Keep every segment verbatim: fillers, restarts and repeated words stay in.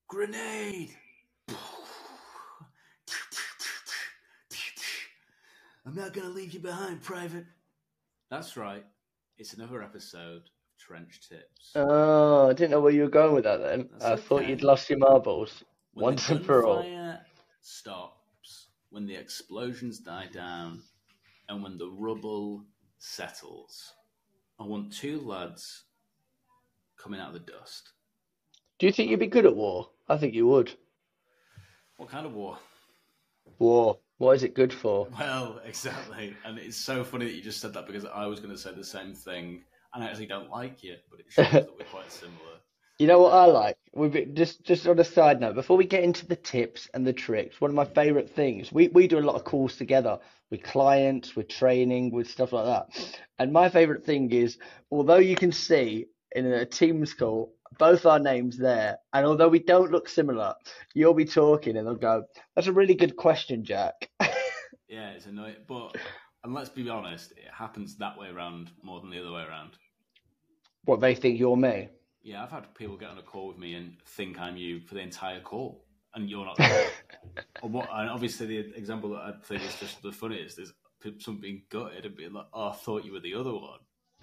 Grenade! I'm not going to leave you behind, Private. That's right. It's another episode of Trench Tips. Oh, I didn't know where you were going with that then. That's I thought okay. you'd lost your marbles When once the and for all. gunfire stops, when the explosions die down, and when the rubble settles, I want two lads coming out of the dust. Do you think you'd be good at war? I think you would. What kind of war? War. What is it good for? Well, exactly. And it's so funny that you just said that because I was going to say the same thing, and I actually don't like you, but it shows that we're quite similar. You know what I like? We've been, just just on a side note, before we get into the tips and the tricks, one of my favourite things, we, we do a lot of calls together with clients, with training, with stuff like that. And my favourite thing is, although you can see in a Teams call both our names there, and although we don't look similar, you'll be talking and they'll go, "That's a really good question, Jack." Yeah, it's annoying. But, and let's be honest, it happens that way around more than the other way around. What, they think you're me? Yeah, I've had people get on a call with me and think I'm you for the entire call, and you're not there. and, what, and obviously, the example that I think is just the funniest is someone being gutted and being like, "Oh, I thought you were the other one."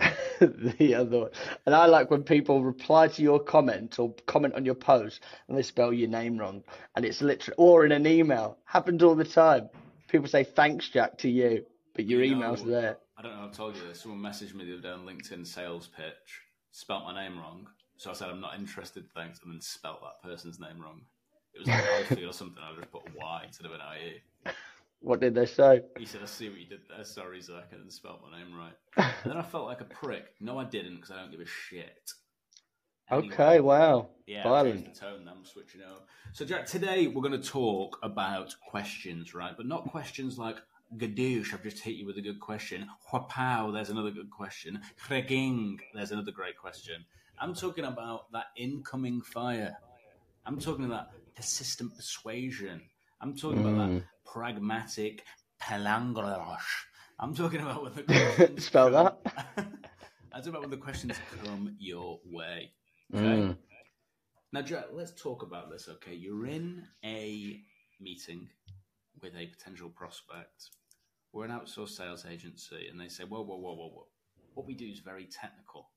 The other one. And I like when people reply to your comment or comment on your post and they spell your name wrong, and it's literally, or in an email, happens all the time. People say thanks, Jack, to you, but your You email's know, there. I don't know if I've told you this. Someone messaged me the other day on LinkedIn sales pitch, spelt my name wrong. So I said, "I'm not interested, thanks," and then spelt that person's name wrong. It was like Alfie or something. I just put a Y instead of an I E. What did they say? He said, "I see what you did there. Sorry, Zach," and then spelt my name right. And then I felt like a prick. No, I didn't, because I don't give a shit. Anyway, okay, wow. Yeah, violent. I've changed the tone. Now I'm switching over. So, Jack, today we're going to talk about questions, right? But not questions like, "Gadoosh, I've just hit you with a good question. Whapow, there's another good question. Kreging, there's another great question." I'm talking about that incoming fire. I'm talking about persistent persuasion. I'm talking mm. about that pragmatic pelangros. I'm talking about when the questions spell come, that. I'm talking about when the questions come your way. Okay. Mm. Now, Jack, let's talk about this. Okay, you're in a meeting with a potential prospect. We're an outsourced sales agency, and they say, "Whoa, whoa, whoa, whoa, whoa! What we do is very technical.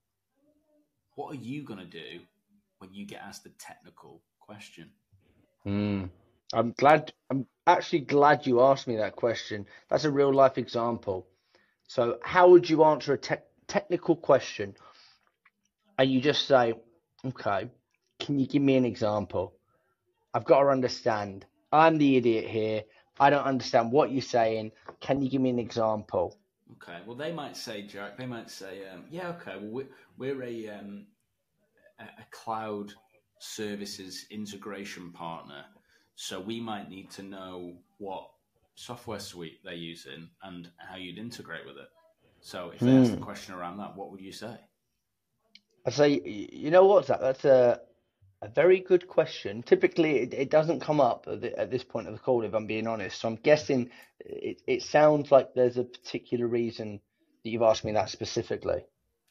What are you going to do when you get asked a technical question?" Mm. I'm glad. I'm actually glad you asked me that question. That's a real life example. So, how would you answer a te- technical question? And you just say, "Okay, can you give me an example? I've got to understand. I'm the idiot here. I don't understand what you're saying. Can you give me an example?" Okay. Well, they might say, Jack. They might say, um, "Yeah, okay. Well, we're, we're a um, a, a cloud services integration partner, so we might need to know what software suite they're using and how you'd integrate with it." So, if they Hmm. ask the question around that, what would you say? I say, you know what, Zach? That's a a very good question. Typically, it, it doesn't come up at, the, at this point of the call, if I'm being honest. So I'm guessing it, it sounds like there's a particular reason that you've asked me that specifically.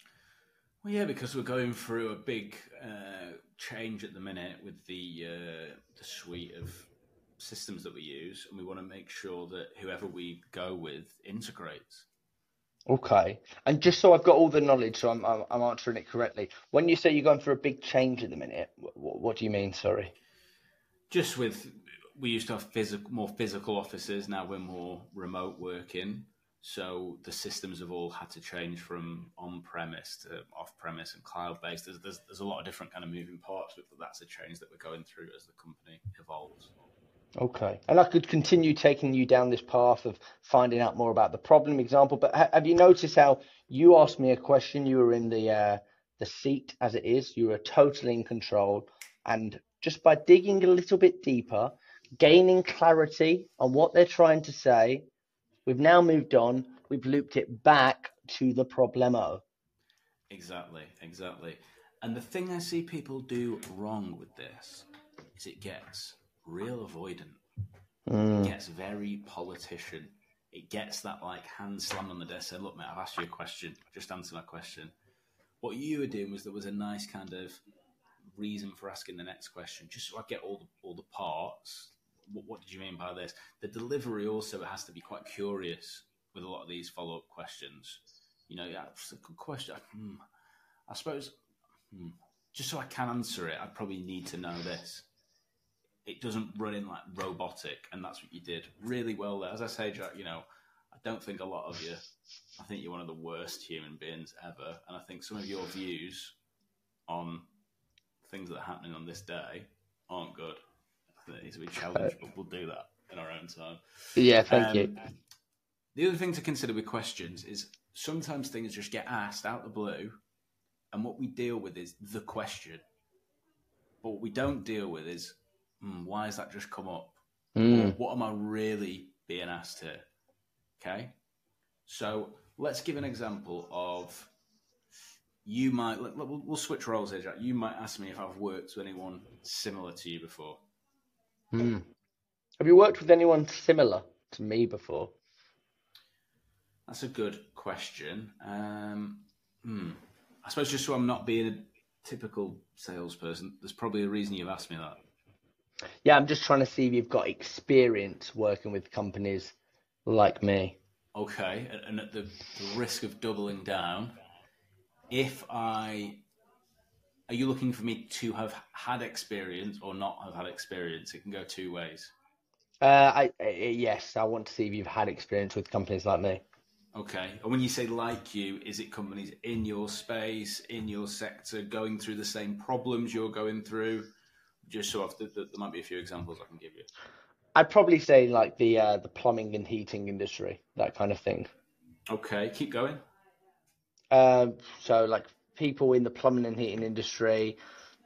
Well, yeah, because we're going through a big uh, change at the minute with the uh, the suite of systems that we use, and we want to make sure that whoever we go with integrates. Okay. And just so I've got all the knowledge, so I'm, I'm, I'm answering it correctly. When you say you're going through a big change at the minute, what, what do you mean? Sorry. Just with, we used to have physical, more physical offices. Now we're more remote working. So the systems have all had to change from on-premise to off-premise and cloud-based. There's, there's, there's a lot of different kind of moving parts, but that's a change that we're going through as the company evolves. Okay. And I could continue taking you down this path of finding out more about the problem example, but ha- have you noticed how you asked me a question? You were in the uh, the seat as it is. You were totally in control. And just by digging a little bit deeper, gaining clarity on what they're trying to say, we've now moved on. We've looped it back to the problemo. Exactly, exactly. And the thing I see people do wrong with this is it gets real avoidant. Mm. It gets very politician. It gets that like hand slam on the desk saying, "Look, mate, I've asked you a question. Just answer my question." What you were doing was there was a nice kind of reason for asking the next question, just so I get all the, all the parts. What, what did you mean by this? The delivery also has to be quite curious with a lot of these follow-up questions. You know, yeah, it's a good question. Hmm. I suppose, hmm, just so I can answer it, I probably need to know this. It doesn't run in like robotic, and that's what you did really well there. As I say, Jack, you know, I don't think a lot of you, I think you're one of the worst human beings ever, and I think some of your views on things that are happening on this day aren't good. I think it needs to be challenged, but we'll do that in our own time. Yeah, thank um, you. The other thing to consider with questions is sometimes things just get asked out of the blue, and what we deal with is the question. But what we don't deal with is, hmm, why has that just come up? Mm. Or what am I really being asked here? Okay? So let's give an example of, you might, we'll, we'll switch roles here, Jack. You might ask me if I've worked with anyone similar to you before. Mm. Have you worked with anyone similar to me before? That's a good question. Um, hmm. I suppose just so I'm not being a typical salesperson, there's probably a reason you've asked me that. Yeah, I'm just trying to see if you've got experience working with companies like me. Okay, and at the, the risk of doubling down, if I... Are you looking for me to have had experience or not have had experience? It can go two ways. Uh, I, I yes, I want to see if you've had experience with companies like me. Okay. And when you say like you, is it companies in your space, in your sector, going through the same problems you're going through? Just so I've, there, there might be a few examples I can give you. I'd probably say like the uh, the plumbing and heating industry, that kind of thing. Okay, keep going. Um, so like people in the plumbing and heating industry,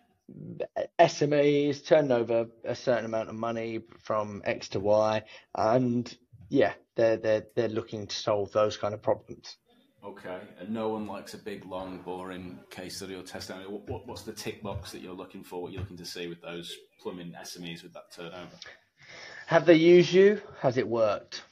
S M Es turn over a certain amount of money from X to Y, and yeah, they're they're they're looking to solve those kind of problems. Okay, and no one likes a big, long, boring case study or testimony. What, what, what's the tick box that you're looking for? What you're looking to see with those plumbing S M Es with that turnover? Have they used you? Has it worked?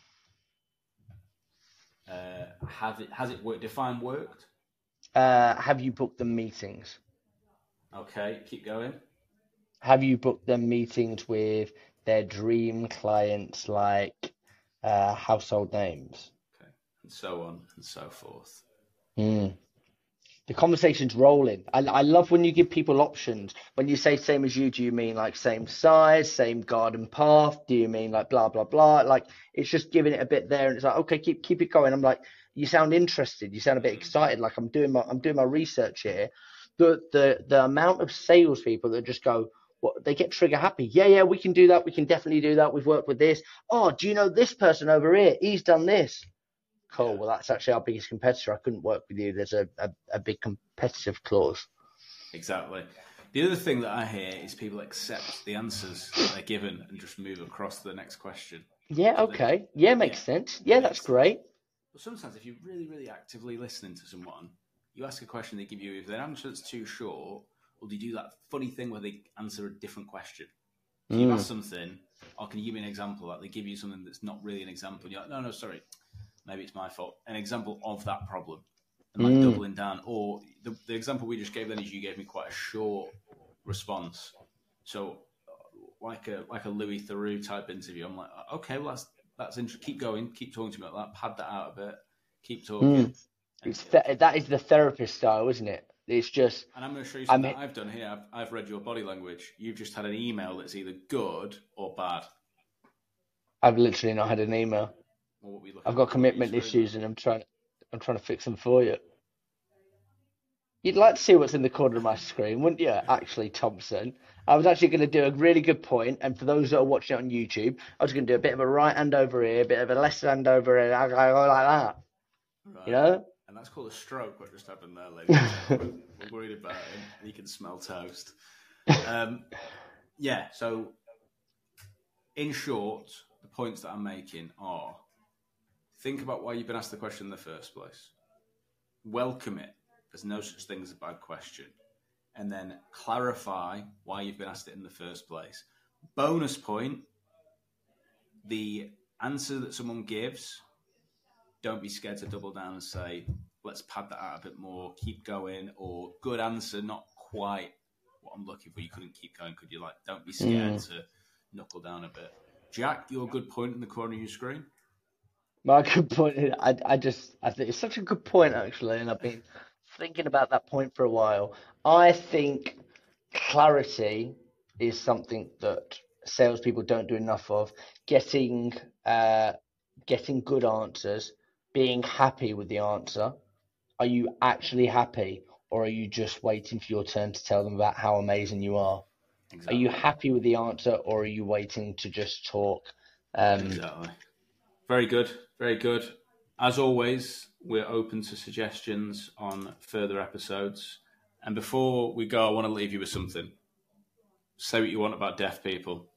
Uh, have it has it worked? Define worked. Uh, have you booked them meetings? Okay, keep going. Have you booked them meetings with their dream clients, like uh, household names? Okay, and so on and so forth. Mm. The conversation's rolling. I, I love when you give people options. When you say same as you, do you mean like same size, same garden path? Do you mean like blah blah blah? Like it's just giving it a bit there, and it's like okay, keep keep it going. I'm like, you sound interested. You sound a bit excited. Like I'm doing my I'm doing my research here. The the the amount of salespeople that just go, what they get trigger happy. Yeah, yeah, we can do that. We can definitely do that. We've worked with this. Oh, do you know this person over here? He's done this. Cool. Yeah. Well, that's actually our biggest competitor. I couldn't work with you. There's a, a, a big competitive clause. Exactly. The other thing that I hear is people accept the answers that they're given and just move across to the next question. Yeah, So okay. they, Yeah, makes yeah, sense. Yeah, makes that's sense. great. But sometimes if you're really, really actively listening to someone, you ask a question, they give you, if their answer's too short, or they do that funny thing where they answer a different question. So Mm. you ask something, or can you give me an example? Like they give you something that's not really an example. And you're like, no, no, sorry. Maybe it's my fault. An example of that problem. And like Mm. doubling down. Or the, the example we just gave then is you gave me quite a short response. So like a like a Louis Theroux type interview. I'm like, okay, well that's that's interesting. Keep going. Keep talking to me about that. Pad that out a bit. Keep talking. Mm. It's th- that is the therapist style, isn't it? It's just, And I'm going to show you I something mean, that I've done here. I've, I've read your body language. You've just had an email that's either good or bad. I've literally not had an email. Or what we look I've at got on your commitment screen. issues, and I'm trying, I'm trying to fix them for you. You'd like to see what's in the corner of my screen, wouldn't you? Actually, Thompson, I was actually going to do a really good point, and for those that are watching it on YouTube, I was going to do a bit of a right hand over here, a bit of a left hand over here, like that. Right. You know? And that's called a stroke, what just happened there, ladies and gentlemen. We're worried about him. He can smell toast. Um, yeah, so in short, the points that I'm making are think about why you've been asked the question in the first place. Welcome it. There's no such thing as a bad question. And then clarify why you've been asked it in the first place. Bonus point, the answer that someone gives, don't be scared to double down and say, let's pad that out a bit more, keep going, or good answer, not quite what I'm looking for. You couldn't keep going, could you? Like, don't be scared mm. to knuckle down a bit. Jack, your good point in the corner of your screen. My good point. I I just I think it's such a good point actually, and I've been thinking about that point for a while. I think clarity is something that salespeople don't do enough of. Getting uh, getting good answers, being happy with the answer. Are you actually happy, or are you just waiting for your turn to tell them about how amazing you are? Exactly. Are you happy with the answer, or are you waiting to just talk? Um, exactly. Very good. Very good. As always, we're open to suggestions on further episodes. And before we go, I want to leave you with something. Say what you want about deaf people.